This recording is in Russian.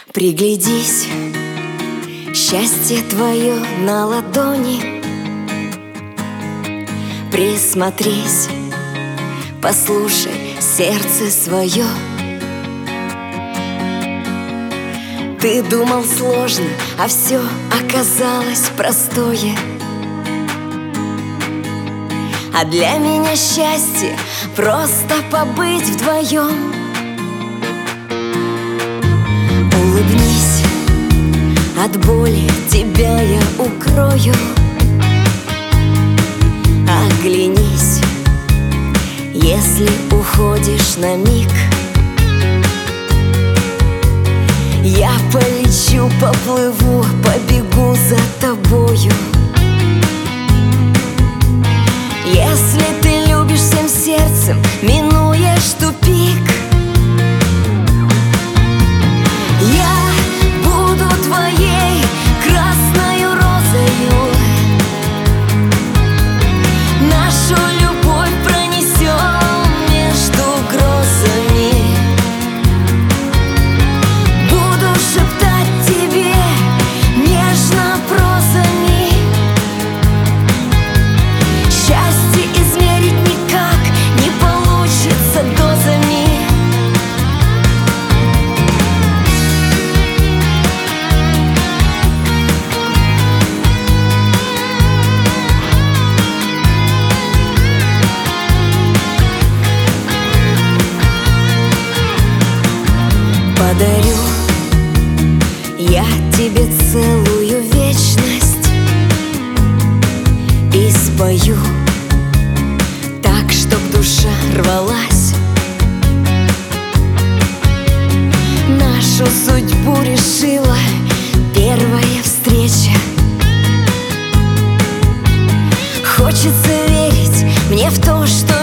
Приглядись, счастье твое на ладони. Присмотрись, послушай сердце свое. Ты думал сложно, а все оказалось простое. А для меня счастье просто побыть вдвоем. Улыбнись, от боли тебя я укрою. Оглянись, если уходишь на миг. Я полечу, поплыву, побегу за тобою. Если ты любишь всем сердцем, минуешь тупик. Я буду твоей красною розою. Нашу любовь пронесем между грозами. Буду шептать тебе нежно прозами. Счастье измерить никак не получится дозами. Подарю я тебе целую вечность и спою так, чтоб душа рвалась. Нашу судьбу решила первая встреча. Хочется верить мне в то, что